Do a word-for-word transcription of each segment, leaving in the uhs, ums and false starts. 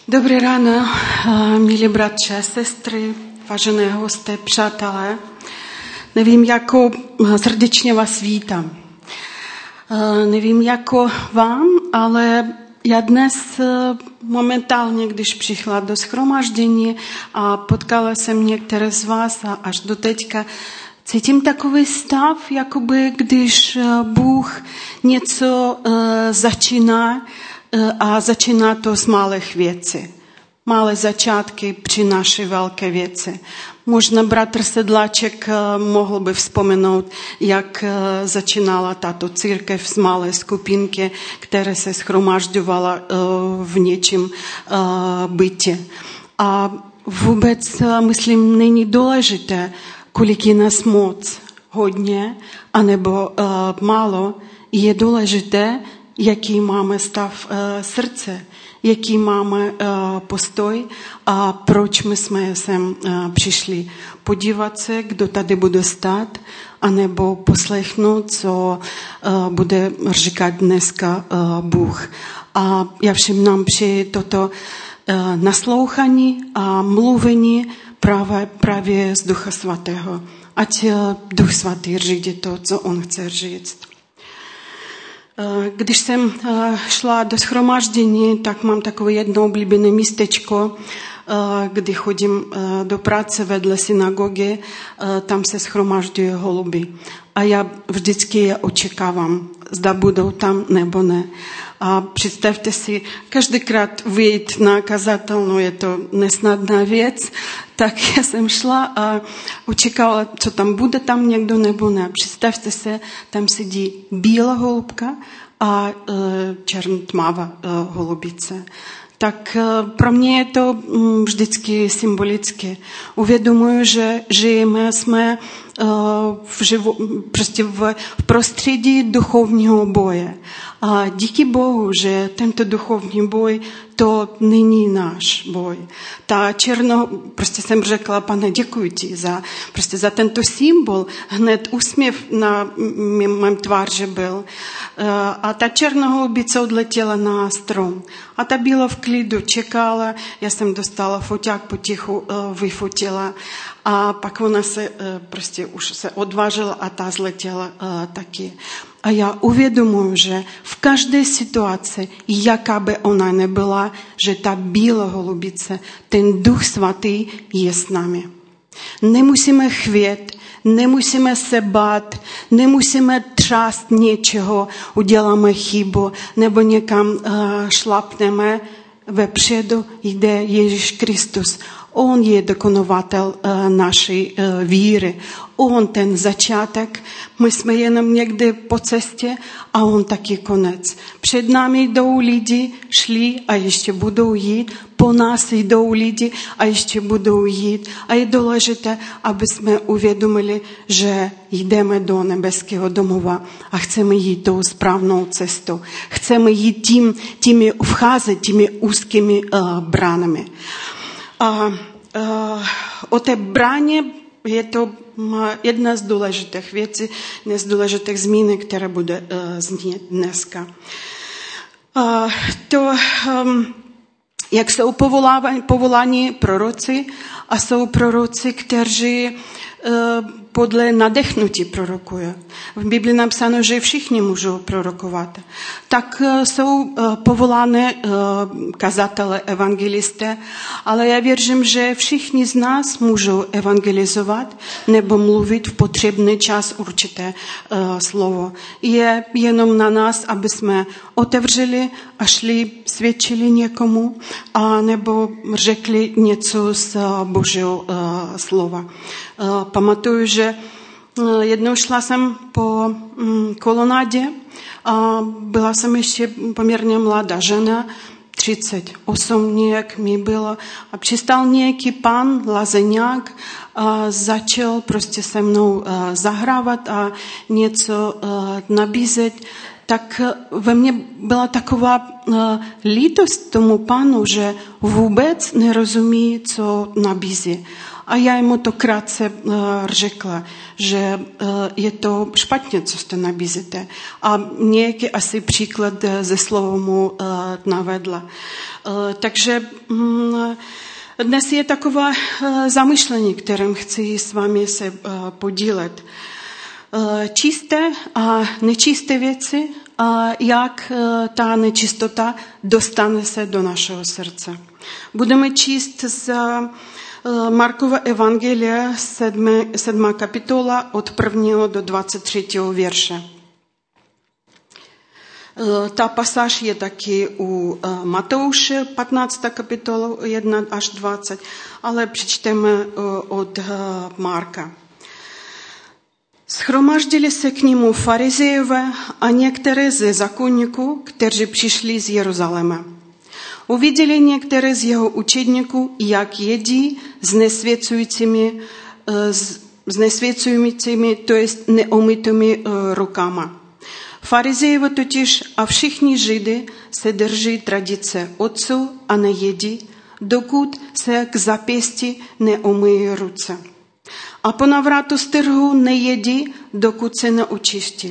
Dobré ráno, milí bratři, sestry, vážené hosté, přátelé. Nevím, jako srdečně vás vítám. Nevím, jako vám, ale já dnes momentálně, když přišla do shromáždění a potkala jsem některé z vás a až do teďka, cítím takový stav, jakoby když Bůh něco začíná, a začíná to z malých věcí. Malé začátky přináší velké věci. Možná bratr Sedláček mohl by vzpomenout, jak začínala tato církev z malé skupinky, která se shromažďovala v něčím bytě. A vůbec, myslím, není důležité, kolik je nás moc, hodně, anebo málo. Je důležité, jaký máme stav uh, srdce, jaký máme uh, postoj a proč my jsme sem uh, přišli. Podívat se, kdo tady bude stát, anebo poslechnout, co uh, bude říkat dneska uh, Bůh. A já všem nám přeji toto uh, naslouchání a mluvení právě, právě z Ducha Svatého. Ať uh, Duch Svatý řídí to, co on chce říct. Když jsem šla do shromáždění, tak mám takové jedno oblíbené místečko, kdy chodím do práce vedle synagogy, tam se shromažďují holuby. A já vždycky je očekávám, zda budou tam nebo ne. A představte si, každýkrát vyjít na kazatelnu, je to nesnadná věc, tak já jsem šla a očekávala, co tam bude, tam někdo nebo ne. Představte se, tam sedí bílá holubka a e, černotmavá e, holubice. Tak pro mě je to vždycky symbolické. Uvědomuji, že žijeme, jsme v, živo, prostě v, v prostředí duchovního boje. A díky Bohu, že tento duchovní boj, to není náš boj. Ta černo, prostě jsem řekla, Pane, děkuji ti za, prostě za tento symbol. Hned úsměv na mém tváři byl. A ta černoholubice odletěla na strom. A ta byla v klidu, čekala. Já jsem dostala foťák, potichu vyfotila. A pak ona se prostě už se odvážila a ta zletěla taky. A já uvědomuji, že v každé situaci, jaká by ona nebyla, že ta bílá holubice, ten Duch Svatý je s námi. Nemusíme chvět, nemusíme se bát, nemusíme třást něčeho, uděláme chybu nebo někam uh, šlapneme. Vepředu jde Ježíš Kristus. On je dokonovatel uh, naší uh, víry. On ten začátek, my jsme jenom někdy po cestě a on taky konec. Před námi jdou lidi, šli a ještě budou jít. Po nás jdou lidi a ještě budou jít. A je důležité, aby jsme uvědomili, že jdeme do nebeského domova a chceme jít tou správnou cestou. Chceme jít tím, těmi vcházet, těmi úzkými uh, bránami. A uh, o té bráně je to jedna z důležitých věcí, jedna z důležitých zmínek, která bude uh, znít dneska. Uh, to, um, jak jsou povoláni proroci a jsou proroci, kteří uh, podle nadechnutí prorokuje. V Biblii napsáno, že všichni můžou prorokovat. Tak jsou povolány kazatele, evangelisté, ale já věřím, že všichni z nás můžou evangelizovat nebo mluvit v potřebný čas určité slovo. Je jenom na nás, aby jsme otevřeli a šli, svědčili někomu, a nebo řekli něco z Božího slova. Pamatuju, že jednou šla jsem po kolonádě a byla jsem ještě poměrně mladá žena, třicet osm nějak mi bylo, a přistal nějaký pán Lazeňák a začal prostě se mnou zahrávat a něco nabízet. tak ve mně byla taková lítost tomu pánu, že vůbec nerozumí, co nabízí. A já mu to krátce řekla, že je to špatně, co jste nabízíte. A nějaký asi příklad ze slova mu navedla. Takže dnes je takové zamyšlení, kterým chci s vámi se podílet. Čisté a nečisté věci a jak ta nečistota dostane se do našeho srdce. Budeme číst z Markova evangelia, sedmá kapitola, od prvního do dvacet třetího verše. Ta pasáž je taky u Matouše, patnáctá kapitola, jedna až dvacet, ale přečteme od Marka. Schromáždili se k němu farizejové a některé ze zákonníků, kteří přišli z Jeruzaléma. Uviděli některé z jeho učedníků, jak jedí s nesvěcujícími, s nesvěcujícími, to jest neumytými rukama. Farizejové totiž a všichni Židy se drží tradice otců a nejedí, dokud se k zapěstí neumyjí ruce. A po návratu z trhu nejedí, dokud se neočistí.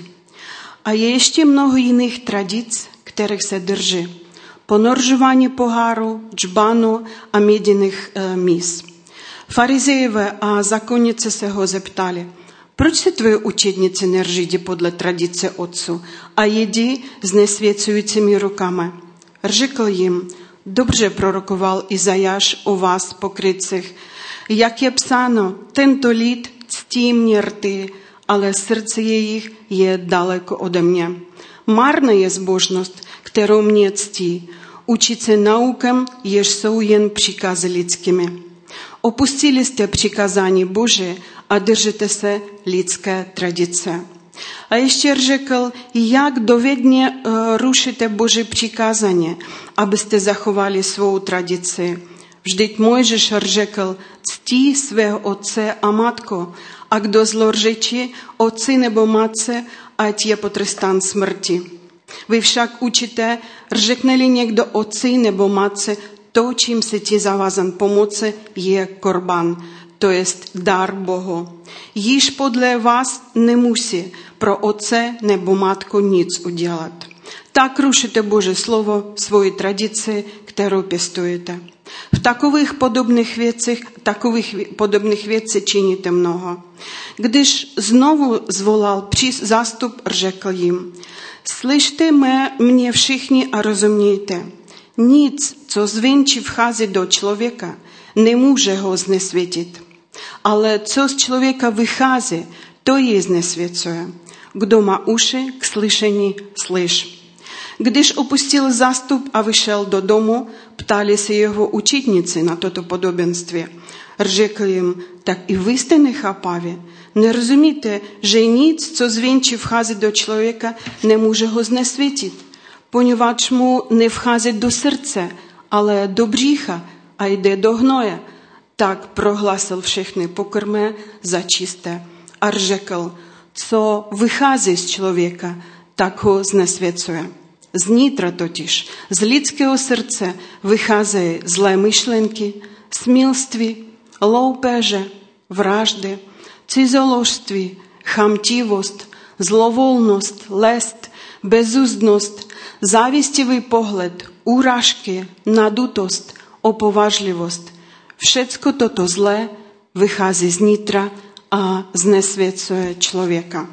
A je ještě mnoho jiných tradic, kterých se drží. Ponoržování poháru, džbanu a měděných e, mis. Farizejové a zákonnice se ho zeptali, proč se tvoji učedníci nerží podle tradice otců a jedí s nesvěcujícími rukami? Řekl jim, dobře prorokoval Izajáš o vás pokrytcích, jak je psáno, tento lid ctí mě rty, ale srdce jejich je daleko ode mě. Marná je zbožnost, kterou mě ctí, učit se naukám, jež jsou jen příkazy lidskými. Opustili jste přikázání Boží a držíte se lidské tradice. A ještě řekl, jak dovedně uh, rušíte Boží přikázání, abyste zachovali svou tradici. Vždyť Mojžíš řekl, ctí svého otce a matku, a kdo zlořečí otci nebo matce, ať je potrestán smrti. Vy však učíte, řekne-li někdo otci nebo matce, to, čím se ti zavázan pomoci, je korban, to jest dar Bohu. Již podle vás nemusí pro otce nebo matku nic udělat. Tak rušíte Boží slovo, svoji tradici, kterou pěstujete. V takových podobných věcech, takových podobných věcí činíte mnoho. Když znovu zvolal zástup, řekl jim, slyšte mě všichni a rozumějte. Nic, co zvenčí vchází do člověka, nemůže ho znesvětit. Ale co z člověka vychází, to ji znesvěcuje. Kdo má uši k slyšení, slyš. Když opustil zástup a vyšel do domu, ptali se jeho učitníci na toto podobenství. Řekl jim, tak i vy jste nechápaví. Nerozumíte, že nic, co zvenčí vchází do člověka, nemůže ho znesvětit, poněvadž mu nevchází do srdce, ale do břicha a jde do hnoje. Tak prohlásil všechny pokrmé za čisté a řekl, co vychází z člověka, tak ho znesvěcuje. Z nitra totiž, z lidského srdce vycházejí zlé myšlenky, smilství, loupeže, vraždy, cizoložství, chamtivost, zlovolnost, lest, bezúzdnost, závistivý pohled, úrážky, nadutost, opovážlivost. Všecko toto zlé vychází z nitra a znesvěcuje člověka.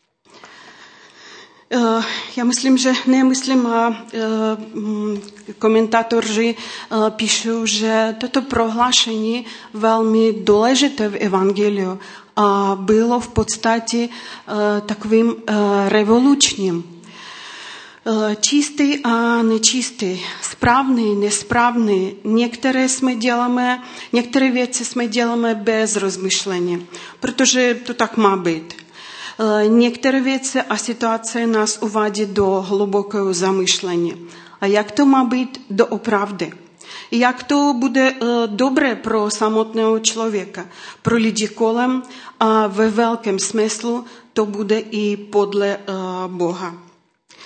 Já myslím, že nemyslím, a komentátoři píšou, že toto prohlášení velmi důležité v evangeliu a bylo v podstatě takovým revolučním. Čistý a nečistý, správný, nesprávný, některé, jsme děláme, některé věci jsme děláme bez rozmyšlení, protože to tak má být. Některé věci a situace nás uvádí do hlubokého zamyšlení. A jak to má být doopravdy? Jak to bude dobré pro samotného člověka, pro lidi kolem a ve velkém smyslu to bude i podle Boha.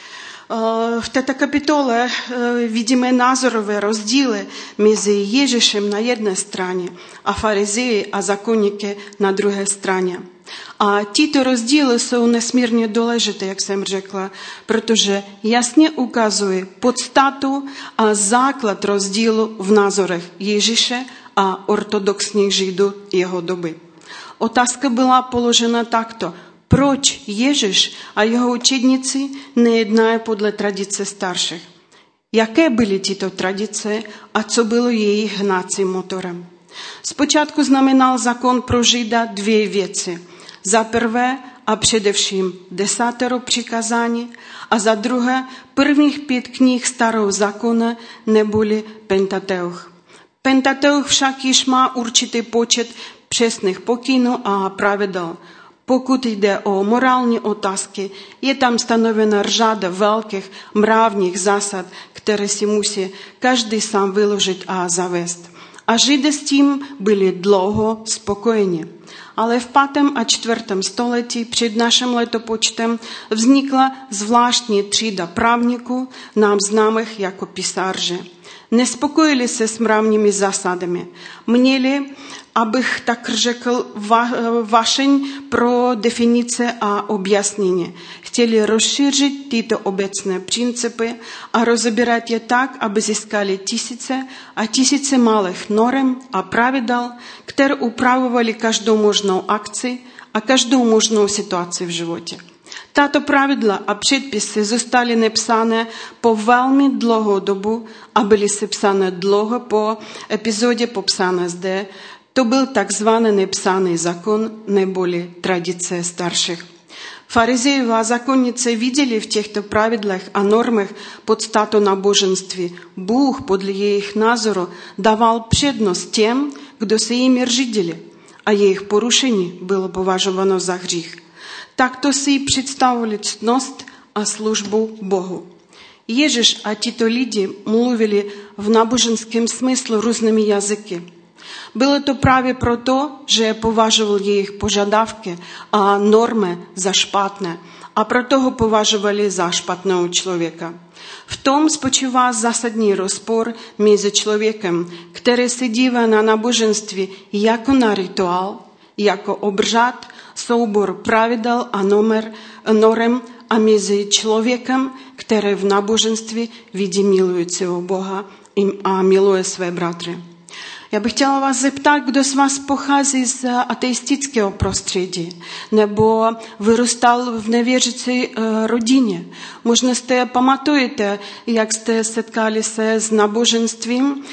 V této kapitole vidíme názorové rozdíly mezi Ježíšem na jedné straně a farizeji a zákonníky na druhé straně. A tyto rozdíly jsou nesmírně důležité, jak jsem řekla, protože jasně ukazují podstatu a základ rozdílu v názorech Ježíše a ortodoxních Židů jeho doby. Otázka byla položena takto. Proč Ježíš a jeho učedníci nejednají podle tradice starších? Jaké byly tyto tradice a co bylo jejich hnacím motorem? Zpočátku znamenal zákon pro Žida dvě věci. Za prvé a především desátero přikázání a za druhé prvních pět knih starého zákona neboli Pentateuch. Pentateuch však již má určitý počet přesných pokynů a pravidel. Pokud jde o morální otázky, je tam stanovena řada velkých mravních zásad, které si musí každý sám vyložit a zavést. A Židé s tím byli dlouho spokojeni. Ale v pátém a čtvrtém století před naším letopočtem vznikla zvláštní třída právníků, nám známých jako písaři. Nespokojili se s mravními zásadami. Měli, abych tak řekl, va, vášeň pro definice a objasnění. Chtěli rozšířit tyto obecné principy a rozebírat je tak, aby získali tisíce a tisíce malých norem a pravidel, které upravovali každou možnou akci a každou možnou situaci v životě. Tato pravidla a předpisy zůstaly nepsané po velmi dlouhou dobu a byly sepsané dlouho po epizodě popsané zde. To byl takzvaný nepsaný zákon neboli tradice starších. Farizejové a zákonníci viděli v těchto pravidlech a normách podstatu náboženství. Bůh podle jejich názoru dával přednost těm, kdo se jimi řídili, a jejich porušení bylo považováno za hřích. Takto si představovali ctnost a službu Bohu. Ježíš a tito lidi mluvili v náboženském smyslu různými jazyky. Bylo to právě proto, že považoval jejich požadavky a normy za špatné a proto ho považovali za špatného člověka. V tom spočívá zásadní rozpor mezi člověkem, který se dívá na náboženství jako na rituál, jako obřad, soubor pravidel a nomer, norem a mezi člověkem, který v náboženství vidí milujícího Boha a miluje své bratry. Já bych chtěla vás zeptat, kdo z vás pochází z ateistického prostředí nebo vyrůstal v nevěřící rodině. Možná jste pamatujete, jak jste setkali se s náboženstvím,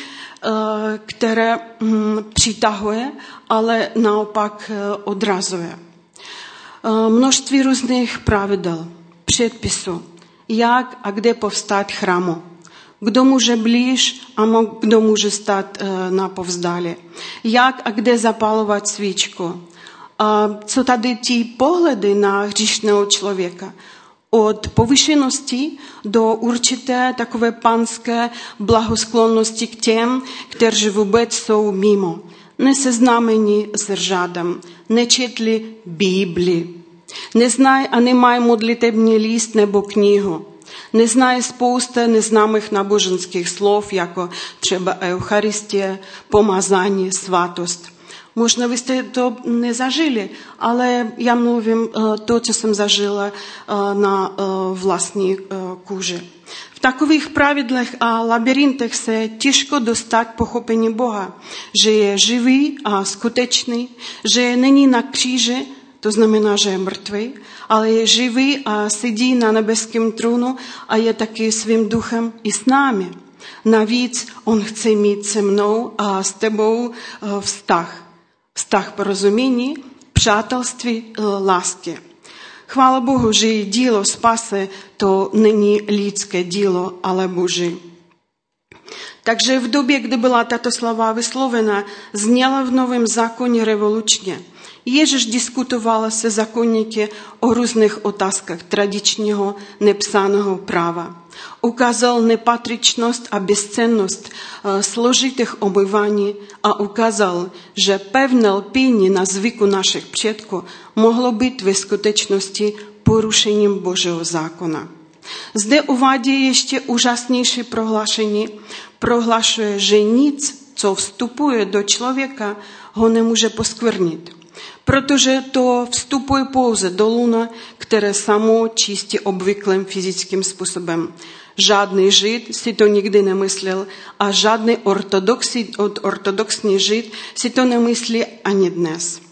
které přitahuje, ale naopak odrazuje. Množství různých pravidel, předpisů, jak a kde povstát chrámu. Kdo může blíž a kdo může stát na povzdálí. Jak a kde zapalovat svíčku. A co tady ty pohledy na hříšného člověka. Od povyšenosti do určité takové panské blahosklonnosti k těm, kteří vůbec jsou mimo. Neseznámení s řádem, nečetli Bibli. Neznají a nemají modlitební list nebo knihu. Neznají spousta neznámých náboženských slov, jako třeba Eucharistie, pomazání, svatost. Možná vy jste to nezažili, ale já mluvím to, co jsem zažila na vlastní kůži. V takových pravidlech a labirintech se těžko dostat k pochopení Boha, že je živý a skutečný, že není na kříži, to znamená, že je mrtvý, ale je živý a sedí na nebeském trůnu a je taky svým duchem i s námi. Navíc on chce mít se mnou a s tebou vztah. Vztah porozumění, přátelství, lásky. Chvála Bohu, že dílo spásy to není lidské dílo, ale Boží. Takže v době, kdy byla tato slova vyslovena, zněla v Novém zákoně revolučně. Ježíš diskutoval se zákonníky o různých otázkách tradičního nepsaného práva. Ukázal nepatričnost a bezcennost složitých omývání a ukázal, že pevné lpění na zvyku našich předků mohlo být ve skutečnosti porušením Božího zákona. Zde uvádí ještě úžasnější prohlášení. Prohlašuje, že nic, co vstupuje do člověka, ho nemůže poskvrnit. Protože to vstupuje pouze do luna, které samo čistí obvyklým fyzickým způsobem. Žádný žid si to nikdy nemyslel a žádný ortodoxní, ortodoxní žid si to nemyslí ani dnes.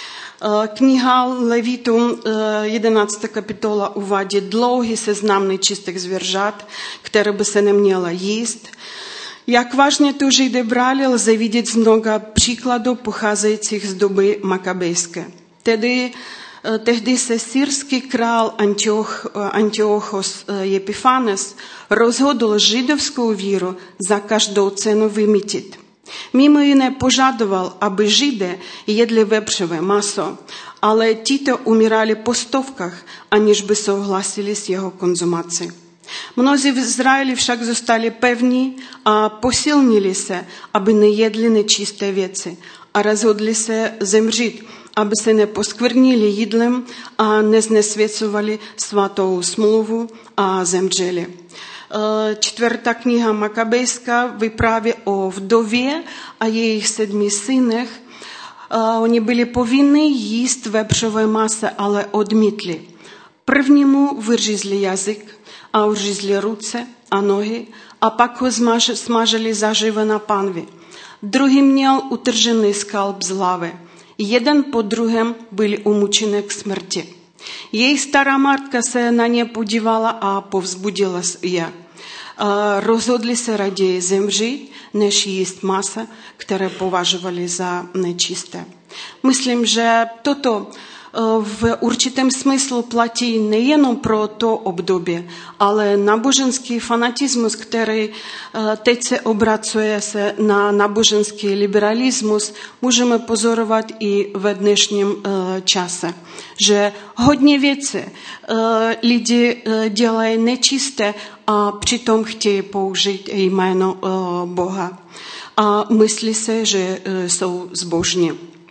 Kniha Levitům, jedenáctá kapitola, uvádí dlouhý seznam nečistých zvěřat, které by se neměla jíst. Jak vážně to Židy brali, lze vidět z mnoha příkladů pocházejících z doby makabejské. Tedy, tehdy se syrský král Antioch, Antiochos Epifanes rozhodl židovskou víru za každou cenu vymítit. Mimo jiné požadoval, aby Židé jedli vepřové maso, ale tito umírali po stovkách, aniž by souhlasili s jeho konzumací. Mnozí v Izraeli však zůstali pevní a posilnili se, aby nejedli nečisté věci a rozhodli se zemřít, aby se neposkvrnili jídlem a neznesvěcovali svatou smlouvu a zemřeli. Čtvrtá kniha Makabejská vypráví o vdově a jejich sedmi synech. Oni byli povinni jíst vepřové maso, ale odmítli. Prvnímu vyřízli jazyk a uřízli ruce a nohy a pak ho smažili zaživa na panvi. Druhý měl utržený skalp z hlavy. Jeden po druhém byli umučeni k smrti. Jejich stará matka se na ně podívala a povzbudila je. Rozhodli se raději zemřít, než jíst maso, které považovali za nečisté. Myslím, že toto v určitém smyslu platí nejenom pro to období, ale náboženský fanatismus, který teď se obracuje se na náboženský liberalismus, můžeme pozorovat i ve dnešním čase. Že hodně věcí lidi dělají nečisté a přitom chtějí použít jméno Boha. A myslí se, že jsou zbožní.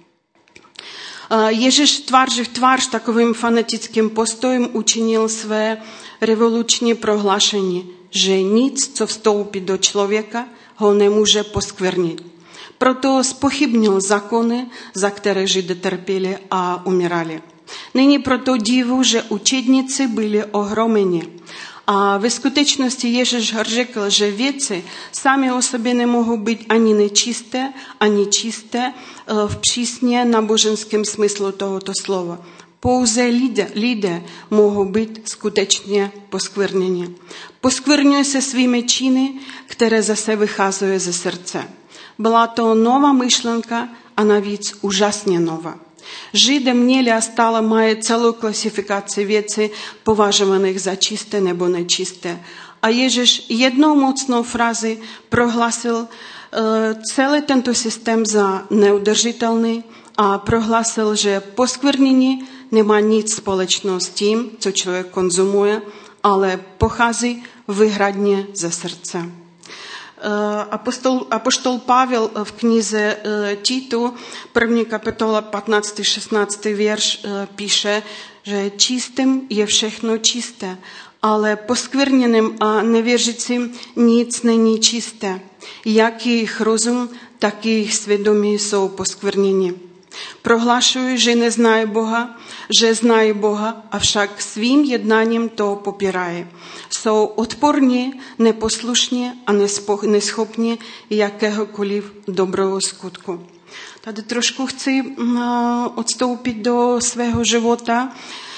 Ježíš tvář v tvář takovým fanatickým postojem učinil své revoluční prohlášení, že nic, co vstoupí do člověka, ho nemůže poskvrnit. Proto zpochybnil zákony, za které Židé trpěli a umírali. Není proto divu, že učedníci byli ohromeni. A ve skutečnosti Ježíš řekl, že věci sami o sobě nemohou být ani nečisté, ani čisté v přísně náboženském smyslu tohoto slova. Pouze lidé, lidé mohou být skutečně poskvrněni. Poskvrňují se svými činy, které zase vycházejí ze srdce. Byla to nová myšlenka a navíc úžasně nová. Židé měli a stále mají celou klasifikaci věcí považovaných za čisté nebo nečisté. A Ježíš jednou mocnou frázi prohlásil uh, celý tento systém za neudržitelný a prohlásil, že poskvrnění nemá nic společného s tím, co člověk konzumuje, ale pochází výhradně ze srdce. Apostol, apoštol Pavel v knize Titu, první kapitola, patnáctý šestnáctý verš, píše, že čistým je všechno čisté, ale poskvrněným a nevěřícím nic není čisté. Jak jejich rozum, tak jejich svědomí jsou poskvrněni. Prohlašují, že neznají Boha, že znají Boha, avšak svým jednáním to popírají. Jsou odporní, neposlušní a neschopní jakéhokoliv dobrého skutku. Tady trošku chci odstoupit do svého života,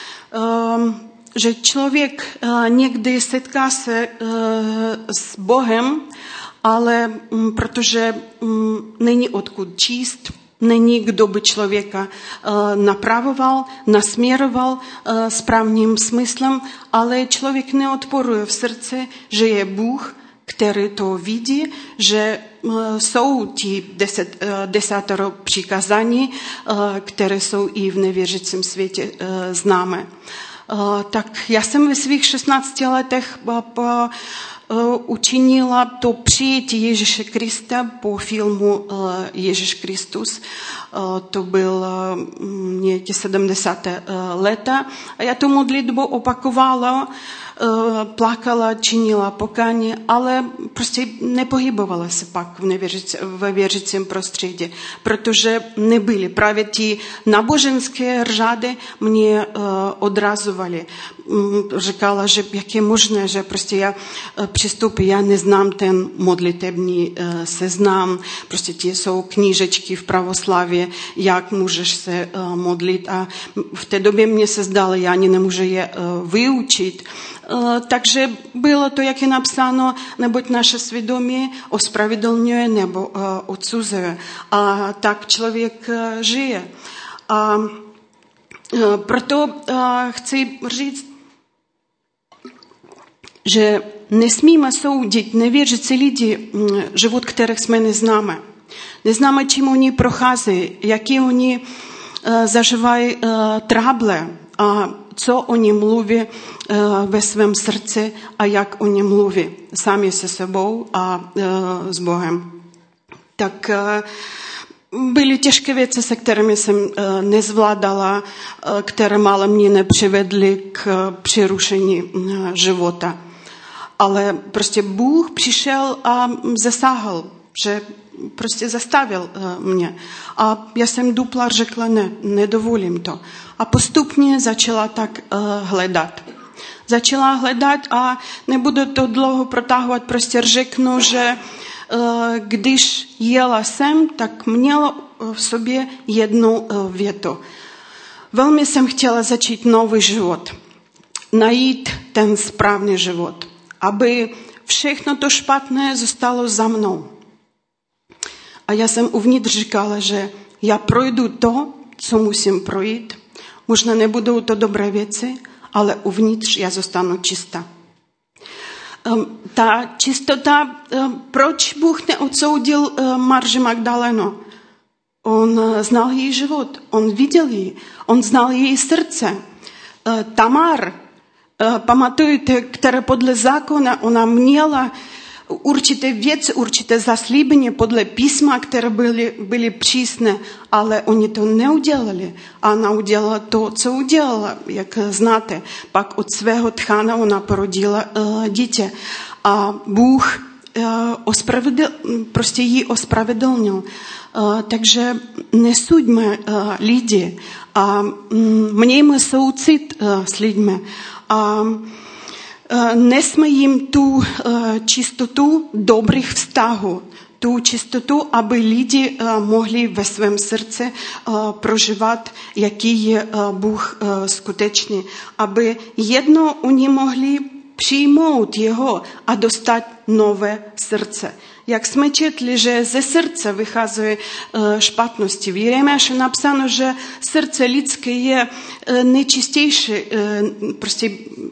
že člověk někdy setká se s Bohem, ale protože není odkud číst, není, kdo by člověka uh, napravoval, nasměroval uh, správným smyslem, ale člověk neodporuje v srdci, že je Bůh, který to vidí, že uh, jsou ti deset, uh, desátero přikázání, uh, které jsou i v nevěřícím světě uh, známé. Uh, tak já jsem ve svých šestnácti letech uh, učinila to přijetí Ježíše Krista po filmu Ježíš Kristus. To byl někdy sedmdesátá léta. A já tu modlitbu opakovala, plakala, činila pokání, ale prostě nepohybovala se pak ve věřícím prostředí, protože nebyly. Právě ty náboženské řády mě odrazovaly. Říkala, že jak je možné, že prostě já přistupuji, já neznám ten modlitební seznam, prostě ty jsou knížečky v pravoslavě, jak můžeš se modlit. A v té době mě se zdalo, já ani nemůžu je vyučit. Takže bylo to, jak je napsáno, neboť naše svědomí ospravedlňuje nebo odsuzuje. A tak člověk žije. A proto chci říct, že nesmíme soudit nevěřící lidi, život kterých jsme neznáme. Neznáme, čím oni procházejí, jaký oni zažívají tráble a co oni mluví ve svém srdci a jak oni mluví sami se sebou a s Bohem. Tak byly těžké věci, se kterými jsem nezvládala, které málo mě nepřivedly k přerušení života. Ale prostě Bůh přišel a zasáhl, že prostě zastavil mě. A já jsem dupla řekla, ne, nedovolím to. A postupně začala tak hledat. Začala hledat a nebudu to dlouho protahovat, prostě řeknu, že když jela sem, tak měla v sobě jednu větu. Velmi jsem chtěla začít nový život. Najít ten správný život. Aby všechno to špatné zůstalo za mnou. A já jsem uvnitř říkala, že já projdu to, co musím projít. Možná nebudou to dobré věci, ale uvnitř já zůstanu čistá. Ta čistota, proč Bůh neodsoudil Marži Magdalenu? On znal její život, on viděl ji, on znal její srdce. Tamar, pamatujete, která podle zákona ona měla určité věci, určité zaslíbení podle písma, které byly, byly přísné, ale oni to neudělali. A ona udělala to, co udělala, jak znáte. Pak od svého tchána ona porodila uh, dítě. A Bůh uh, ospravedl, prostě ji ospravedlnil. Uh, takže nesuďme uh, lidi a um, mějme soucit uh, s lidmi. A nesme jim tu čistotu dobrých vztahů, tu čistotu, aby lidi mohli ve svém srdci prožívat, jaký je Bůh skutečný, aby jedno oni mohli přijmout jeho a dostat nové srdce. Jak jsme četli, že ze srdce vychází špatnosti. V Jeremiáši napsáno, že srdce lidské je nejčistější, prostě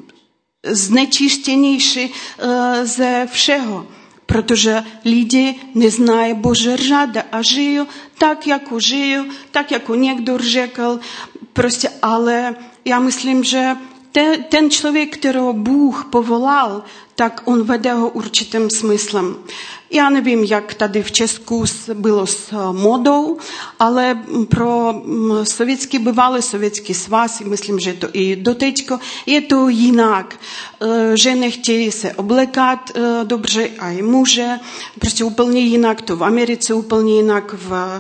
znečištěnější ze všeho, protože lidi neznají Boží řády a žijí tak, jako žijí, tak, jako někdo řekl, prostě, ale já myslím, že ten, ten člověk, kterého Bůh povolal, tak on vede ho určitým smyslem. Já nevím, jak tady v Česku bylo s modou, ale pro sovětský, bývalý sovětský svaz, myslím, že to i doteďko, je to jinak. Ženy chtějí se oblékat dobře a i muže, prostě úplně jinak, to v Americe úplně jinak, v,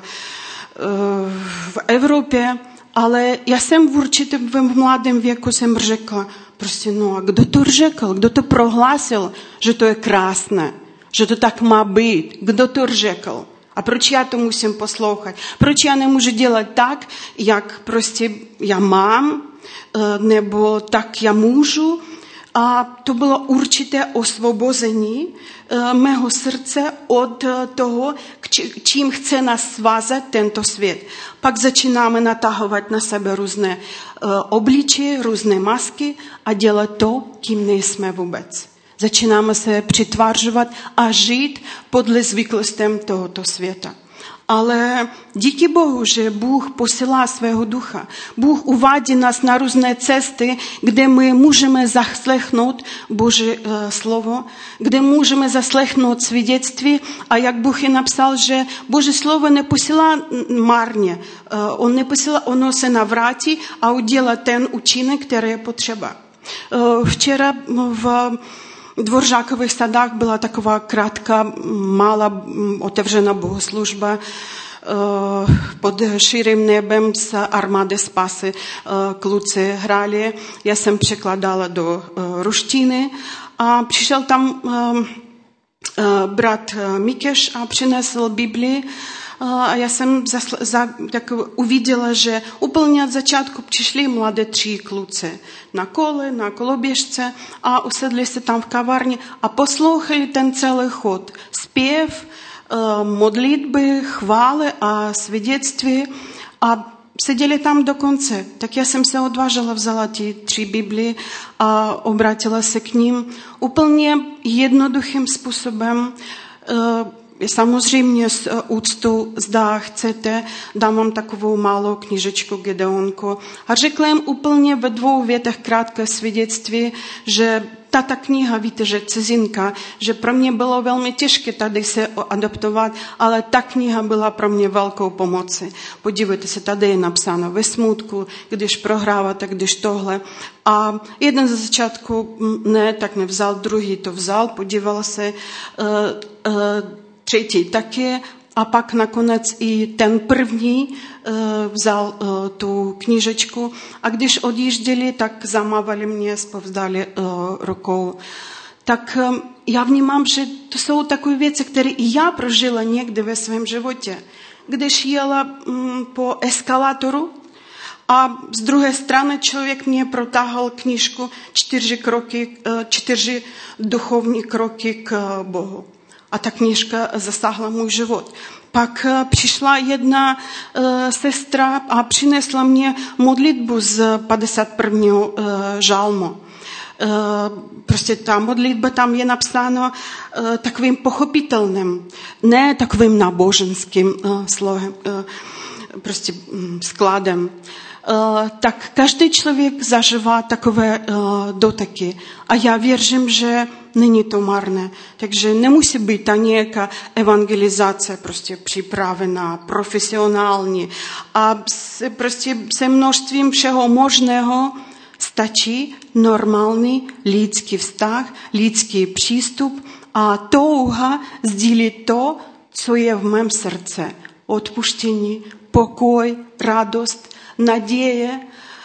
v Evropě. Ale já jsem v určitém v mladém věku jsem řekla, prostě no a kdo to řekl, kdo to prohlásil, že to je krásné, že to tak má být, kdo to řekl. A proč já to musím poslouchat? Proč já nemůžu dělat tak, jak prostě já mám, nebo tak já můžu? A to bylo určité osvobození mého srdce od toho, čím chce nás svázat tento svět. Pak začínáme natahovat na sebe různé obličeje, různé masky a dělat to, kým nejsme vůbec. Začínáme se přitvářovat a žít podle zvyklostem tohoto světa. Ale díky Bohu, že Bůh posílá svého ducha. Bůh uvádí nás na různé cesty, kde my můžeme zaslechnout Boží slovo, kde můžeme zaslechnout svědectví. A jak Bůh i napsal, že Boží slovo neposílá marně. On neposílá, ono se navrátí a udělá ten účinek, který je potřeba. Včera v Dvoržákových sadách byla taková krátká, malá otevřená bohoslužba pod širým nebem z Armády spásy. Kluci hráli, já jsem překladala do ruštiny a přišel tam brat Mikeš a přinesl Biblii. A já jsem zasl- za, tak uviděla, že úplně od začátku přišli mladé tři kluci na kole, na koloběžce a usedli se tam v kavárně a poslouchali ten celý chod. Zpěv, modlitby, chvály a svědectví a seděli tam do konce. Tak já jsem se odvážila, vzala ty tři Biblie a obrátila se k ním úplně jednoduchým způsobem. Samozřejmě z úctu, zda chcete, dám vám takovou malou knižečku Gedeonko. A řekla jim úplně ve dvou větách krátké svědectví, že tato kniha, víte, že cizinka, že pro mě bylo velmi těžké tady se adaptovat, ale ta kniha byla pro mě velkou pomocí. Podívejte se, tady je napsáno ve smutku, když prohráváte, když tohle. A jeden ze začátku ne, tak nevzal, druhý to vzal, podíval se, uh, uh, třetí taky a pak nakonec i ten první uh, vzal uh, tu knížečku a když odjížděli, tak zamávali mě, spovzdali uh, rukou. Tak um, já vnímám, že to jsou takové věci, které i já prožila někdy ve svém životě. Když jela um, po eskalátoru a z druhé strany člověk mě protáhl knížku čtyři kroky, uh, čtyři duchovní kroky k Bohu. A ta knížka zasáhla můj život. Pak přišla jedna uh, sestra a přinesla mě modlitbu z padesát prvního Uh, žalmu. Uh, prostě ta modlitba tam je napsána uh, takovým pochopitelným, ne takovým náboženským uh, slohem, uh, prostě um, skladem. Uh, tak každý člověk zažívá takové uh, doteky. A já věřím, že není to marné. Takže nemusí být ta nějaká evangelizace prostě připravená, profesionální. A se, prostě se množstvím všeho možného stačí normální lidský vztah, lidský přístup a touha sdílit to, co je v mém srdce. Odpuštění, pokoj, radost, naděje,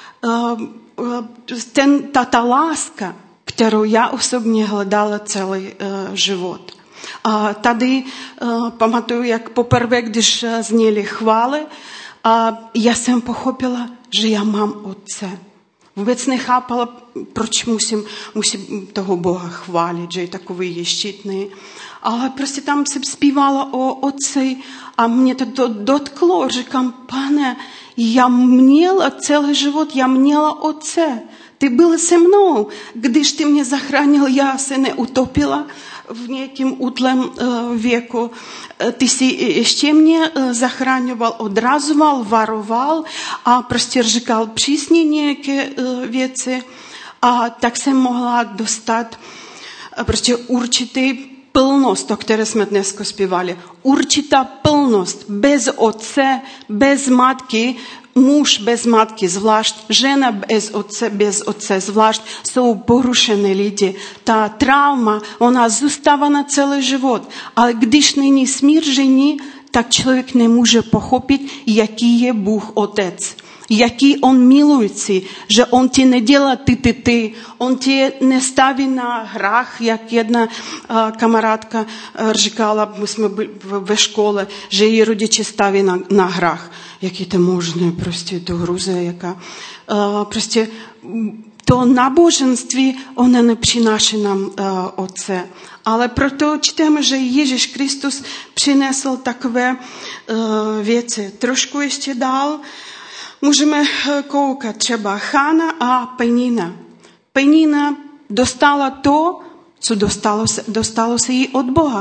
ten, ta, ta láska, kterou já osobně hledala celý uh, život. A tady uh, pamatuju, jak poprvé, když zněly chvály, a já jsem pochopila, že já mám Otce. Vůbec nechápala, proč musím, musím toho Boha chválit, že je takový ještětný. Ale prostě tam se zpívala o Otci a mě to dotklo. Říkám, Pane, já měla celý život, já měla Otce. Ty byl se mnou. Když ty mě zachránil, já se neutopila v nějakém útlém věku. Ty si ještě mě zachraňoval, odrazoval, varoval a prostě říkal přísně nějaké věci. A tak jsem mohla dostat prostě určitý plnost, o které jsme dneska zpívali. Určitá plnost bez Otce, bez matky, muž bez matky zvlášť, žena bez otce, bez otce zvlášť, jsou porušené lidi. Ta trauma, ona zůstává na celý život. Ale když není smíření, tak člověk nemůže pochopit, jaký je Bůh Otec. Jaký on milující, že on ti nedělá ty, ty, ty. On tě nestaví na hrách, jak jedna uh, kamarádka uh, říkala, my jsme byli ve škole, že její rodiče staví na, na hrách. Jak je to možné, prostě to hruze, jaká. Uh, prostě to náboženství, ono nepřináší nám uh, Otce. Ale proto čteme, že Ježíš Kristus přinesl takové uh, věci. Trošku ještě dál můžeme koukat třeba Chana a Penina. Penina dostala to, co dostalo se, dostalo se jí od Boha.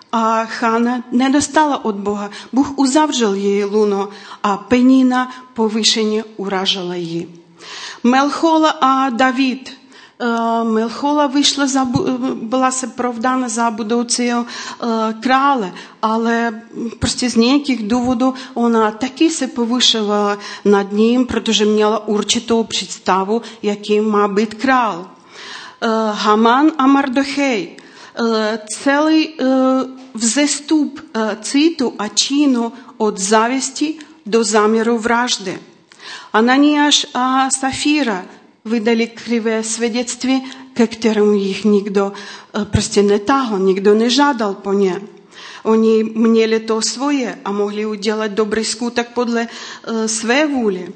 A Хана недостала от Бога. Бог uzavřel její lůno a Penina povýšeně uražila ji. Melchola a David. Melchola vyšla za, byla se provdána za budoucího krále, ale prostě z nějakých důvodů ona taky se povyšovala nad ním, protože měla určitou představu, jaký má být král. Haman a Mardochej. Celý vzestup citu a činu od závisti do záměru vraždy. Ananiáš a Safíra vydali krivé svědectví, ke kterému jich nikdo prostě netáhl, nikdo nežádal po ně. Oni měli to svoje a mohli udělat dobrý skutek podle své vůle.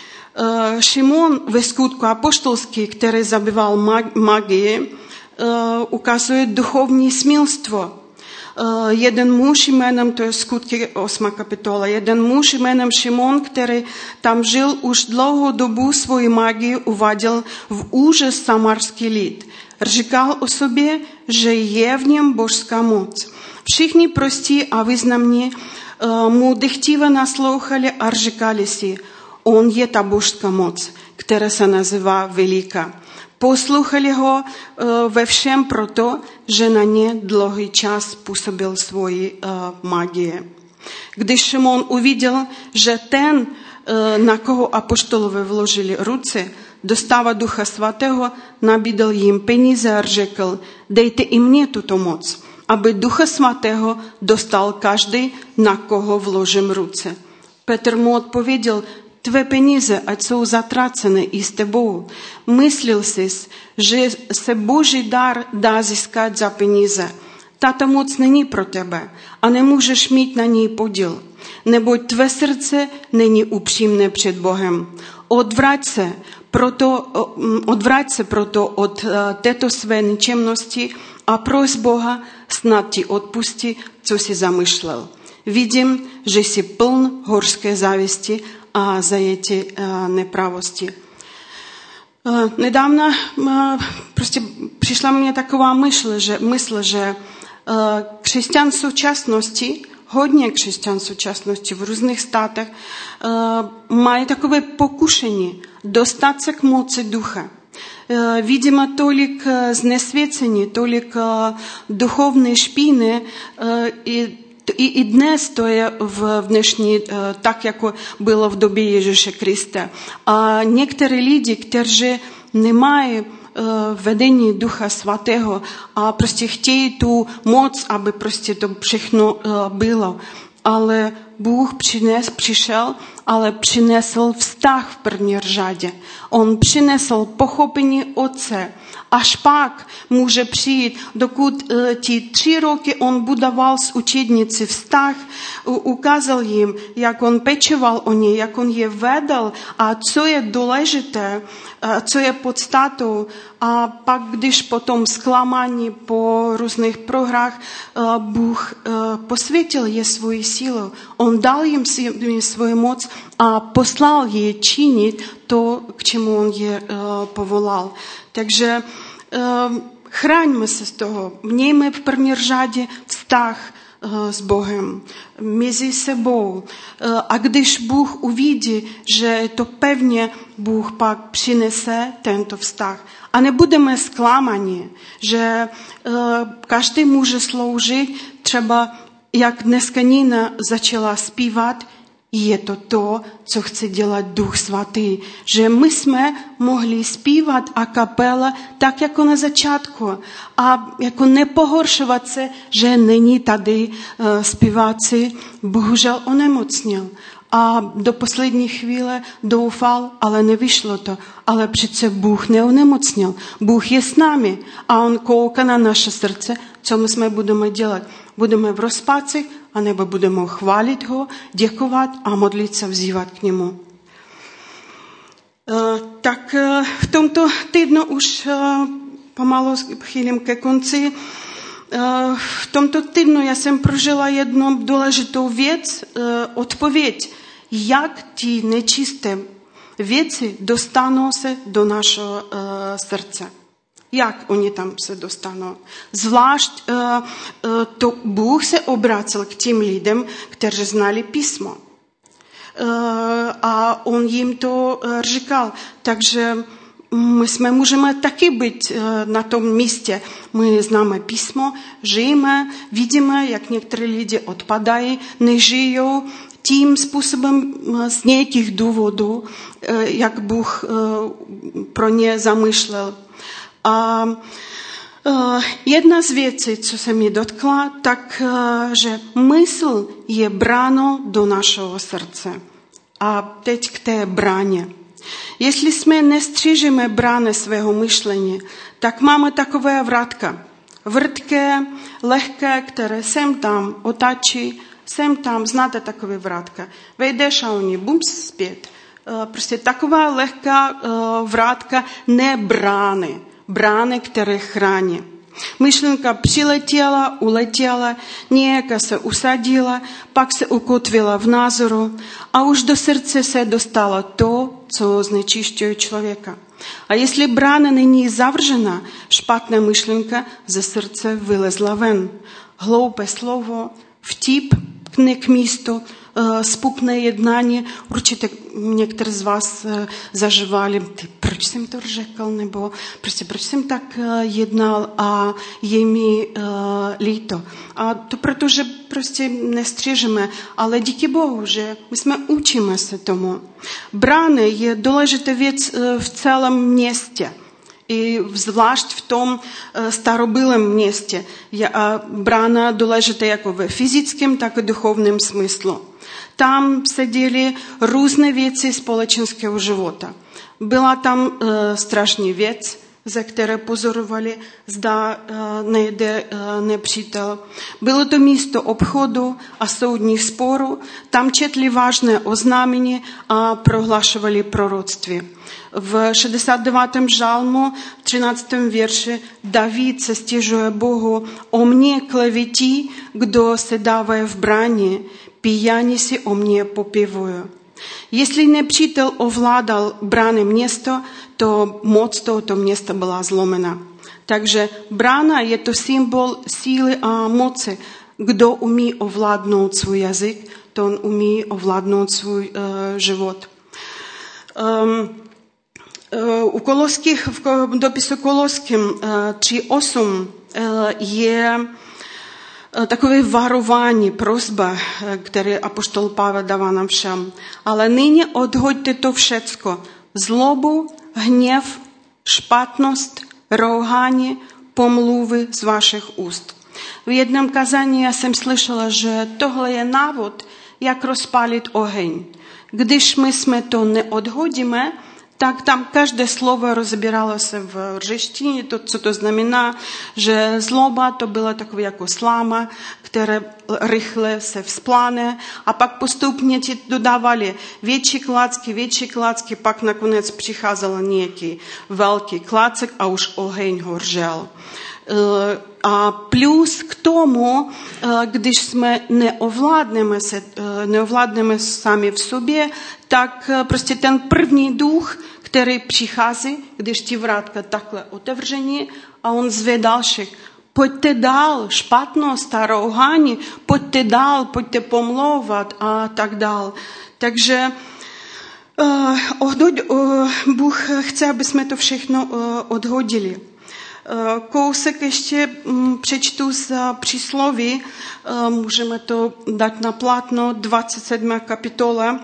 Šimon ve skutku apoštolský, který zabýval magii, ukazuje duchovní smilstvo. Jeden muž jménem, to je skutky osmá kapitola, jeden muž jménem Šimon, který tam žil už dlouhou dobu, svoji magii uváděl v úžas samarský lid. Říkal o sobě, že je v něm božská moc. Všichni prostí a významní mu dechtivo naslouchali a říkali si, on je ta božská moc, která se nazývá veliká. Poslouchali ho ve všem proto, že na ně dlouhý čas působil svoji magii. Když Šimon uviděl, že ten, na koho apoštolové vložili ruce, dostává Ducha Svatého, nabídl jim peníze a řekl, dejte i mně tuto moc, aby Ducha Svatého dostal každý, na koho vložím ruce. Petr mu odpověděl, tvé peníze, ať jsou zatracené i s tebou. Myslil jsi, že se Boží dar dá získat za peníze. Tato moc není pro tebe a nemůžeš mít na ní podíl, neboť tvé srdce není upřímné před Bohem. Odvrať se proto, odvrať se proto od této své ničemnosti a pros Boha, snad ti odpustí, co si zamýšlel. Vidím, že jsi pln horské závisti a zajetí nepravosti. Nedávno prostě přišla mně taková mysl, že, mysl, že křesťan v současnosti, hodně křesťan v současnosti v různých státech mají takové pokušení dostat se k moci ducha. Vidíme tolik znesvěcení, tolik duchovné špíny i I, I dnes to je v dnešní, tak jako bylo v době Ježíše Krista. A některé lidi, kteří nemají vedení Ducha Svatého a prostě chtějí tu moc, aby prostě to všechno bylo. Ale Bůh přines, přišel, ale přinesl vztah v první řadě. On přinesl pochopení Otce. Až pak může přijít, dokud ti tři roky on budoval s učednici vztah, ukázal jim, jak on pečoval o ně, jak on je vedl a co je důležité, co je podstatou. A pak, když potom zklamání po různých prohrách, Bůh posvětil je svoji sílu. On dal jim svoji moc a poslal je činit to, k čemu on je povolal. Takže chraňme se z toho. Mějme v první řadě vztah s Bohem, mezi sebou. A když Bůh uvidí, že je to pevně, Bůh pak přinese tento vztah. A nebudeme zklamaní, že každý může sloužit, třeba jak dneska Nina začala zpívat, je to to, co chce dělat Duch Svatý. Že my jsme mohli zpívat a kapela tak jako na začátku. A jako nepohoršovat se, že není tady uh, zpíváci. Bohužel onemocněl. A do poslední chvíle doufal, ale nevyšlo to. Ale přece Bůh neonemocnil. Bůh je s námi. A on kouká na naše srdce, co my jsme budeme dělat. Budeme v rozpáci, anebo budeme chválit ho, děkovat a modlit se, vzývat k němu. Tak v tomto týdnu už pomalu chýlím ke konci. V tomto týdnu já jsem prožila jednu důležitou věc, odpověď, jak ty nečisté věci dostanou se do našeho srdce. Jak oni tam se dostanou? Zvlášť uh, uh, to Bůh se obrátil k těm lidem, kteří znali písmo. Uh, a on jim to uh, říkal. Takže my jsme můžeme taky být uh, na tom místě. My známe písmo, žijeme, vidíme, jak některé lidi odpadají, nežijou tím způsobem z nějakých důvodů, uh, jak Bůh uh, pro ně zamýšlel. A uh, jedna z věcí, co se mi dotkla, tak, uh, že mysl je bránou do našeho srdce. A teď k té bráně. Jestli jsme nestřižíme brány svého myšlení, tak máme takové vrátka. Vrtké, lehké, které sem tam otáčí, sem tam, znáte takové vrátka. Vejdeš a oni bums zpět. Uh, prostě taková lehká uh, vrátka, ne brány. Brány, které chrání. Myšlenka přiletěla, uletěla, nějaká se usadila, pak se ukotvila v názoru a už do srdce se dostalo to, co znečišťuje člověka. A jestli brána není zavržena, špatná myšlenka ze srdce vylezla ven. Hloupé slovo, vtip ne k místu, spupné jednání. Určitě některé z vás zažívali, ty, proč jsem to řekl, nebo prostě proč jsem tak jednal a je mi uh, líto. A to protože prostě nestřižeme, ale díky Bohu, že my jsme učíme se tomu. Brány je důležitá věc v celém městě. I zvlášť v tom starobylém městě. Je brána důležitá jako ve fyzickém, tak i duchovním smyslu. Tam seděly různé věci společenského života. Byla tam uh, strašná věc, za které pozorovali, zda uh, nejde uh, nepřítel. Bylo to místo obchodu a soudních sporů. Tam četli vážné oznámení a prohlašovali proroctví. V šedesát devátém žalmu, v třináctém verši, David se stěžuje Bohu: o mě klevětí, kdo se dávají v bráně, pijani si o mě popěvují. Jestli nepřítel ovládal brány město, to moc tohoto města byla zlomena. Takže brána je to symbol síly a moci. Kdo umí ovládnout svůj jazyk, to on umí ovládnout svůj uh, život. Um, U Koloských, v dopisu Koloským tři osm je takové varování, prosba, které apoštol Pavel dává nám všem. Ale nyní odhoďte to všecko. Zlobu, hněv, špatnost, rouhání, pomluvy z vašich úst. V jednom kazání já jsem slyšela, že tohle je návod, jak rozpálit oheň. Když my jsme to neodhodíme, tak tam každé slovo rozbíralo se v řeštině, to, co to znamená, že zloba to byla takové jako sláma, které rychle se vzpláne a pak postupně ti dodávali větší klacky, větší klacky, pak nakonec přicházel nějaký velký klacek a už oheň hořel. A plus k tomu, když jsme neovládneme, se, neovládneme sami v sobě, tak prostě ten první duch, který přichází, když ti vrátka takhle otevření a on zve dalších. Pojďte dál, špatnost a rouhání, pojďte dál, pojďte pomlouvat a tak dál. Takže uh, odhoď, uh, Bůh chce, aby jsme to všechno uh, odhodili. Uh, kousek ještě um, přečtu z přísloví, uh, můžeme to dát na plátno, dvacet sedmá kapitola.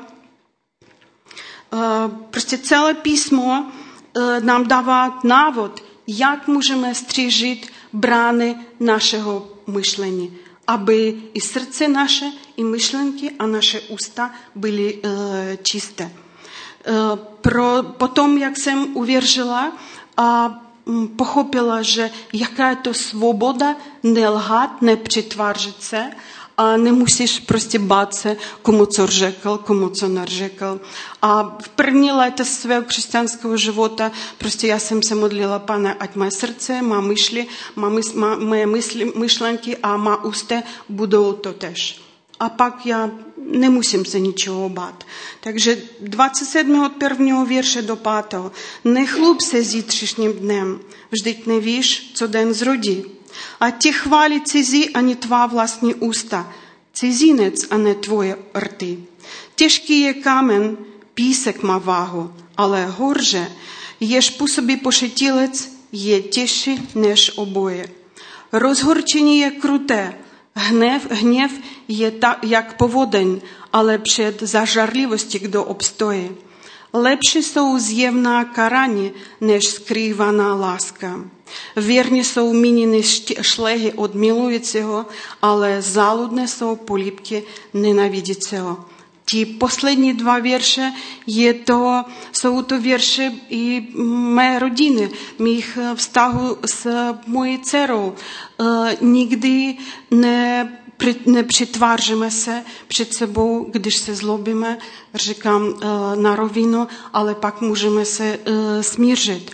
Prostě celé písmo nám dává návod, jak můžeme střižit brány našeho myšlení, aby i srdce naše, i myšlenky a naše ústa byly čisté. Pro, potom, jak jsem uvěřila a pochopila, že jaká je to svoboda nelhat, nepřetvářet se, a nemusíš prostě bát se, komu co řekl, komu co neřekl. A v první léta svého křesťanského života prostě já jsem se modlila, Pane, ať moje srdce, má myšly, má, mys, má moje mysli, myšlenky a má ústa budou to tež. A pak já nemusím se ničeho bát. Takže dvacet sedm od prvního verše do pátého. Nechlup se zítřejšním dnem, vždyť nevíš, co den zrodí. A tě chválí cizí, ani tvá vlastní ústa. Cizinec, a ne tvoje rty. Těžký je kámen, písek má váhu, ale horže, jež působí pošetilec, je těžší než oboje. Rozhorčení je kruté, hněv, hněv je ta, jak povodeň, ale před zažarlivostí kdo obstojí. Lepší jsou zjevná karání, než skrývaná láska. Věrní jsou míněny šlehy od milujícího, ale záludné jsou políbky nenávidícího. Ti poslední dva verše je to, jsou to verše i mé rodiny, mých vztahů s mojí dcerou. E, nikdy ne, nepřitváříme se před sebou, když se zlobíme, říkám e, na rovinu, ale pak můžeme se e, smířit. E,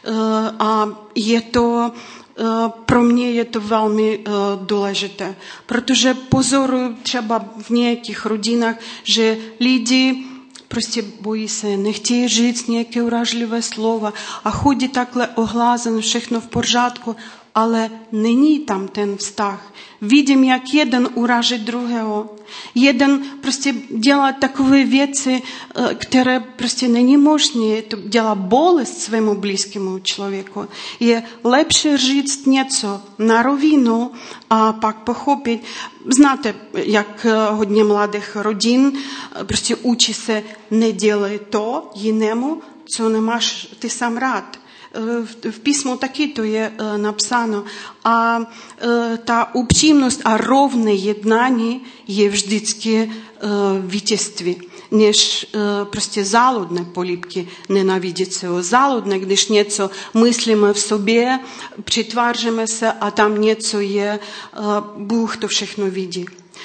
a je to pro mě je to velmi uh, důležité, protože pozoruju třeba v nějakých rodinách, že lidi prostě bojí se, nechtějí říct nějaké uražlivé slova a chodí takhle ohlázen, všechno v pořádku, ale není tam ten vztah. Vidím, jak jeden uraží druhého. Jeden prostě dělá takové věci, které prostě není možné. To dělá bolest svému blízkému člověku. Je lepší říct něco na rovinu a pak pochopit. Znáte, jak hodně mladých rodin prostě učí se nedělej to jinému, co nemáš ty sám rád. V písmu taky to je napsáno. A ta upřímnost a rovné jednání je vždycky vítězství, než prostě záludné políbky nenávidícího. Záludné, když něco myslíme v sobě, přitváříme se a tam něco je, Bůh to všechno vidí.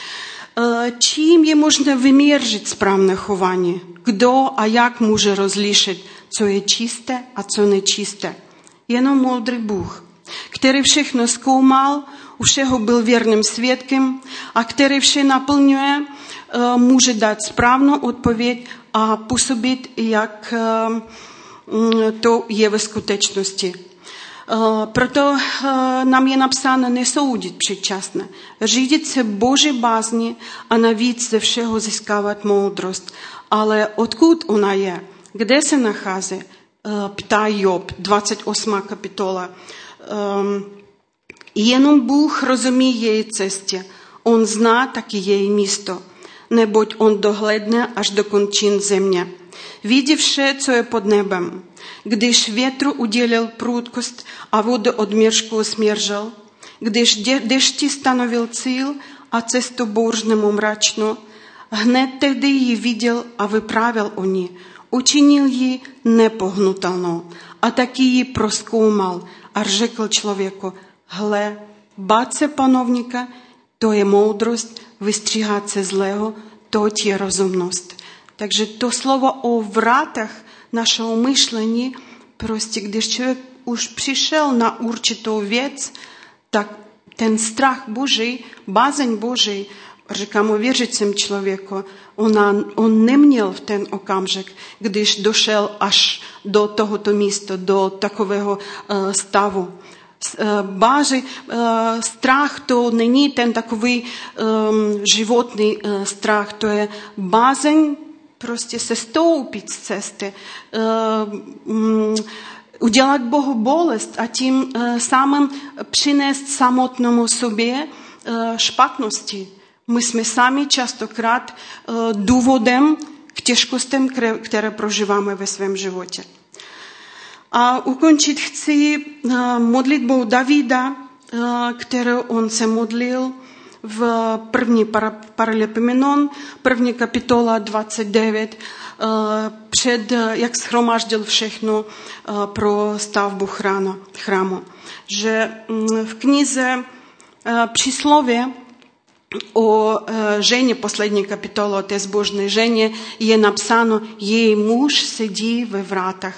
Čím je možné vyměřit správné chování? Kdo a jak může rozlišit, co je čisté a co nečisté? Jenom moudrý Bůh, který všechno zkoumal, u všeho byl věrným svědkem a který vše naplňuje, může dát správnou odpověď a působit, jak to je ve skutečnosti. Proto nám je napsáno nesoudit předčasně, řídit se Boží bázni a navíc ze všeho získávat moudrost. Ale odkud ona je? Kde se nachází? Ptá Job, dvacet osmá kapitola. Jenom Bůh rozumí její cestě. On zná taky její místo, neboť on dohlédne až do končin země. Vidí vše, co je pod nebem. Když větru udělil prudkost a vodu od měšku usměržil, když dešti stanovil cíl a cestu bouřnému mračnu, hned tehdy ji viděl a vyprávěl o ní. Učinil ji nepohnutelnou a taky ji prozkoumal a řekl člověku, hle, bát se panovníka, to je moudrost, vystříhat se zlého, to je rozumnost. Takže to slovo o vrátech našeho myšlení, prostě když člověk už přišel na určitou věc, tak ten strach Boží, bázeň Boží, říkám o věřícím člověku, ona, on neměl v ten okamžik, když došel až do tohoto místa, do takového uh, stavu. Uh, Báži, uh, strach to není ten takový um, životný uh, strach, to je bázeň prostě se stoupit z cesty, uh, um, udělat Bohu bolest a tím uh, samým přinést samotnému sobě uh, špatnosti. My jsme sami častokrát uh, důvodem k těžkostem, které prožíváme ve svém životě. A ukončit chci uh, modlitbou Davida, uh, kterou on se modlil v první Paralipomenon, první kapitola dvacet devět, uh, před, jak shromáždil všechno uh, pro stavbu chrámu. chrámu. Že um, v knize uh, Příslově o Жені, последній капітол, отець Божний Жені, є написано, її муж сидів в вратах.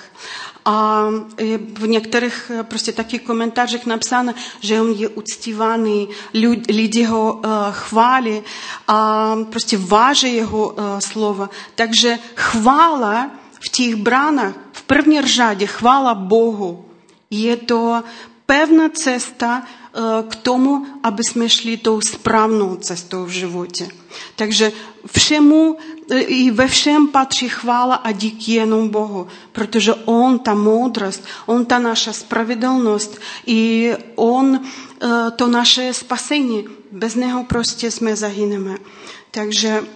A w niektórych prostě takich komentarzach napisano, że on jest uctiwany, ludzie go chwali, a prostě waży jego słowa. Takže chwała w tych branach, w pierwszym rzędzie chwała Bogu. Jest to pewna cesta k tomu, abyśmy szli tą sprawną cestą w żywocie. Takže všemu i we všem patří chvála a dík jenom Bohu, protože On ta moudrost, On ta naša spravedlnost i On to naše spasení. Bez něho prostě jsme zahyneme. Takže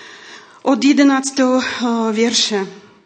od jedenáctého věrše,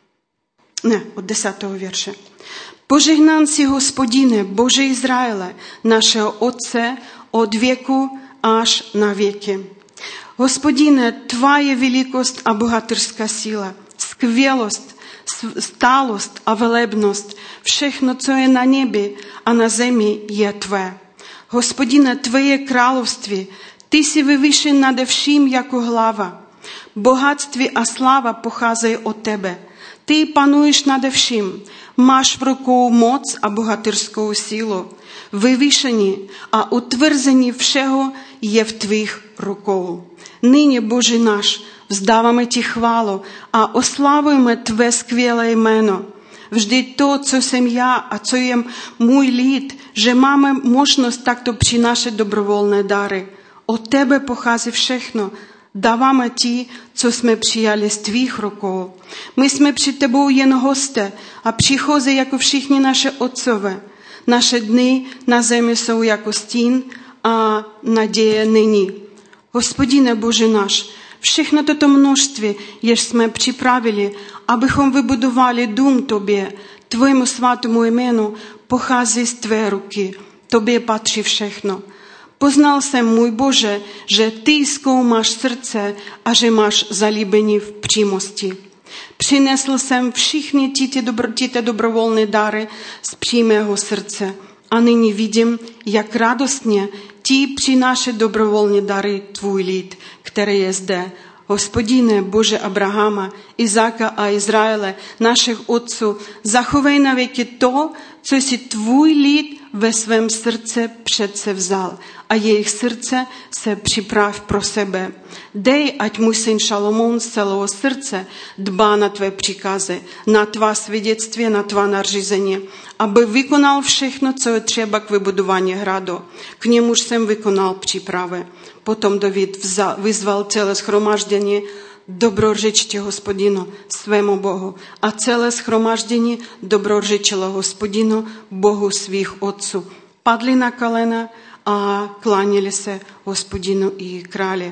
ne, od desátého věrše. Požehnán si Hospodine, Bože Izraele, našeho Otce, od věku až na věky. Господине, Твоя великость а богатырская сила, сквелость, сталость а велебность, všechno, co je na nebi a na zemi, je Tvé. Господине, Твоє кrálovství, Ty jsi vyvyšen nade vším jako hlava. Bohatství a sláva pocházejí od Tebe. Ty panuješ nade vším, máš v rukou moc a bohatyrskou sílu. Vyvyšení a utvrzení všeho je v Tvých rukou. Nyní, Bože náš, vzdáváme Ti chválu a oslavujeme Tvé skvělé jméno. Vždyť to, co jsem já a co je můj lid, že máme možnost takto přinášet dobrovolné dary. Od Tebe pochází všechno. Dáváme Ti, co jsme přijali z Tvých rukou. My jsme před Tebou jen hosté a přichozí jako všichni naše otcové. Naše dny na zemi jsou jako stín a naděje není. Господине Боже наш, všechno toto množství, jež jsme připravili, abychom vybudovali dům Tobě, Tvému svatému jménu, pochází z Tvé ruky. Tobě patří všechno. Poznal jsem, můj Bože, že Ty zkoumáš srdce a že máš zalíbení v přímosti. Přinesl jsem všichni tyto dobro, dobrovolné dary z přímého srdce a nyní vidím, jak radostně Ty přináší dobrovolné dary Tvůj lid, který je zde. Господине, Боже Abrahama, Izáka a Izraele, našich otců, zachovej na věky to, co si Tvůj lid ve svém srdce přece vzal a jejich srdce se připrav pro sebe. Dej, ať můj syn Šalomón z celého srdce dbá na Tvé příkazy, na Tvá svědectví, na Tvá nařízení, aby vykonal všechno, co je třeba k vybudování hradu. K němuž jsem vykonal přípravy. Potom David vzal, vyzval celé shromáždění, dobrořečte Hospodinu, svému Bohu. A celé shromáždění dobrořečilo Hospodinu, Bohu svých otců. Padli na kolena a klánili se Hospodinu i králi.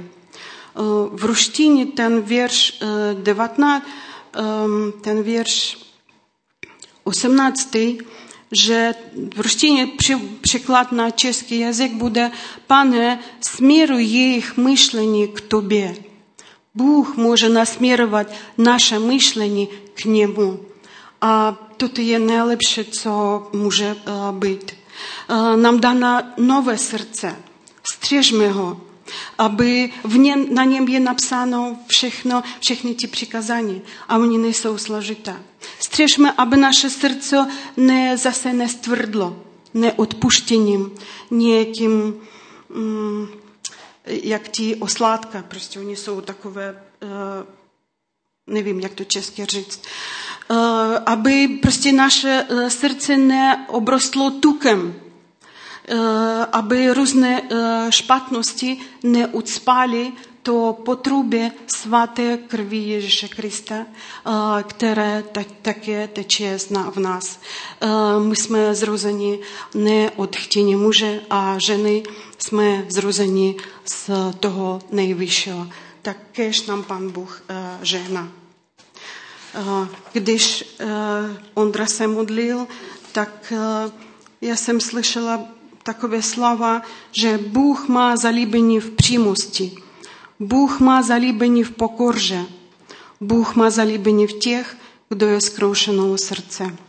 V ruštině ten věrš devatenáct, ten věrš osmnáctý, že v ruštině překlad na český jazyk bude: Pane, směruj jejich myšlení k Tobě. Bůh může nasměrovat naše myšlení k němu. A toto je nejlepší, co může být. Nám dáno nové srdce. Střežme ho, aby v něm, na něm je napsáno všechno, všechny ty přikázání. A oni nejsou složité. Střežme, aby naše srdce ne, zase nestvrdlo neodpuštěním, nějakým, mm, jak ty osládka, prostě oni jsou takové, uh, nevím, jak to česky říct, uh, aby prostě naše uh, srdce neobrostlo tukem, uh, aby různé uh, špatnosti neucpaly to potrubě svaté krvi Ježíše Krista, které také teče v nás. My jsme zrozeni ne od chtění muže a ženy, jsme zrozeni z toho nejvyššího. Tak kéž nám Pan Bůh žehná. Když Ondra se modlil, tak já jsem slyšela takové slova, že Bůh má zalíbení v přímosti. Bůh má zalíbení v pokorze. Bůh má zalíbení v těch, kdo je zkroušeného srdce.